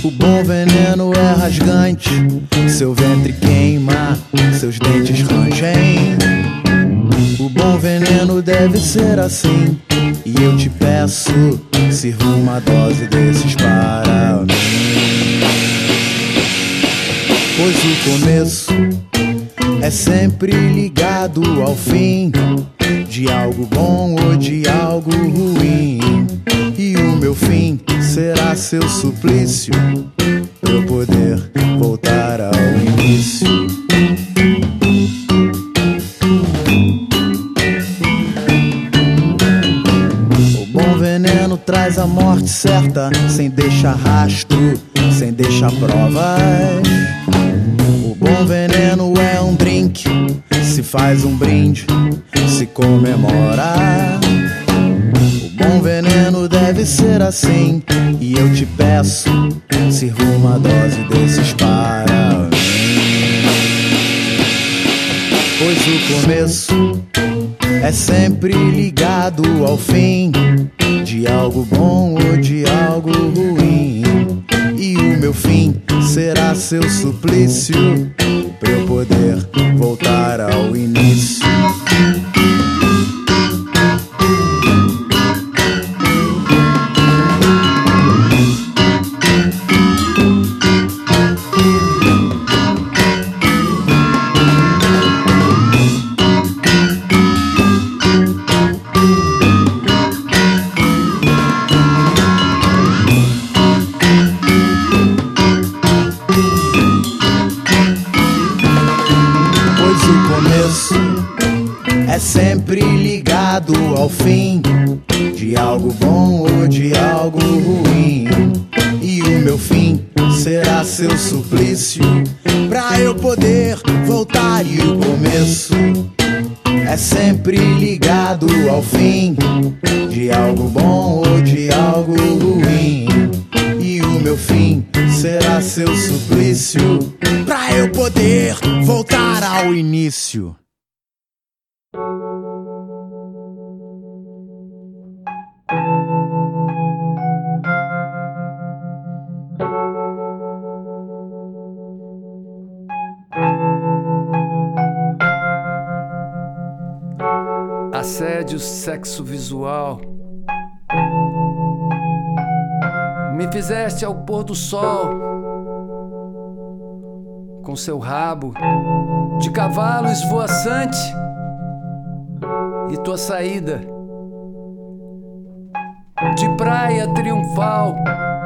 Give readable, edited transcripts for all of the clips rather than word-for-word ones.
O bom veneno é rasgante, seu ventre queima, seus dentes rangem. O bom veneno deve ser assim, e eu te peço, sirva uma dose desses para mim. Pois o começo é sempre ligado ao fim de algo bom ou de algo ruim. E o meu fim será seu suplício, pra eu poder voltar ao início. O bom veneno traz a morte certa, sem deixar rastro, sem deixar provas. O bom veneno é um drink, se faz um brinde, se comemora. O bom veneno deve ser assim, e eu te peço, sirva uma dose desses para mim. Pois o começo é sempre ligado ao fim de algo bom ou de algo ruim. E o meu fim será seu suplício, pra eu poder voltar ao início. É sempre ligado ao fim de algo bom ou de algo ruim. E o meu fim será seu suplício, pra eu poder voltar. E o começo é sempre ligado ao fim de algo bom ou de algo ruim. E o meu fim será seu suplício, pra eu poder voltar ao início. Assédio, sexo visual. Me fizeste ao pôr do sol, com seu rabo de cavalo esvoaçante, e tua saída de praia triunfal.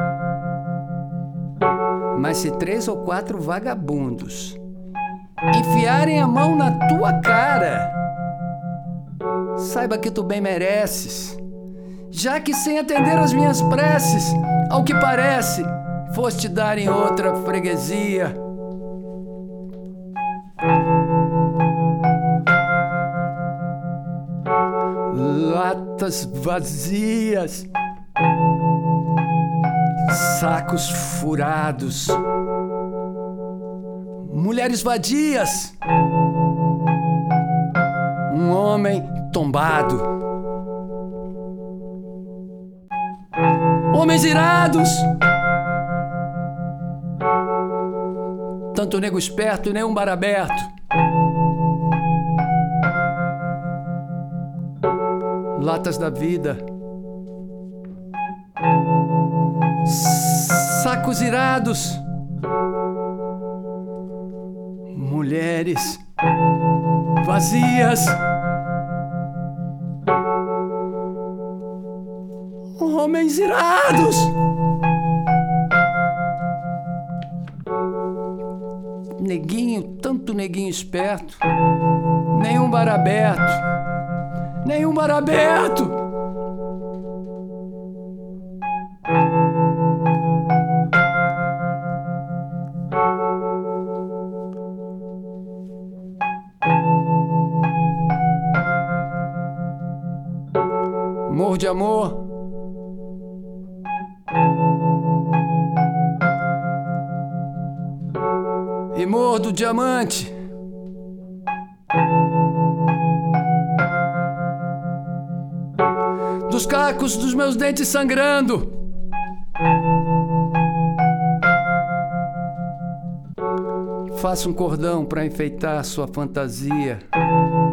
Mas se 3 ou 4 vagabundos enfiarem a mão na tua cara, saiba que tu bem mereces, já que sem atender as minhas preces, ao que parece, foste dar em outra freguesia. Latas vazias, sacos furados, mulheres vadias, um homem tombado, homens irados, tanto nego esperto e nem um bar aberto, latas da vida, sacos irados, mulheres vazias, homens irados. Neguinho, tanto neguinho esperto, nenhum bar aberto, nenhum bar aberto. Morro de amor, e morro do diamante. Dos cacos dos meus dentes sangrando, Faça um cordão para enfeitar sua fantasia.